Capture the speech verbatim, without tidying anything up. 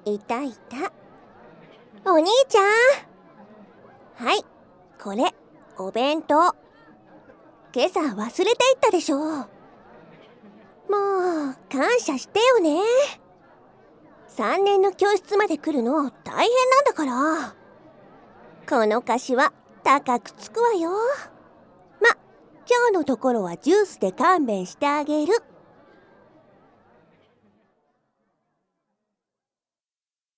いたいた。お兄ちゃん。はい、これお弁当。今朝忘れていったでしょ。もう感謝してよね。さんねんの教室まで来るの大変なんだから。この菓子は高くつくわよ。ま、今日のところはジュースで勘弁してあげる。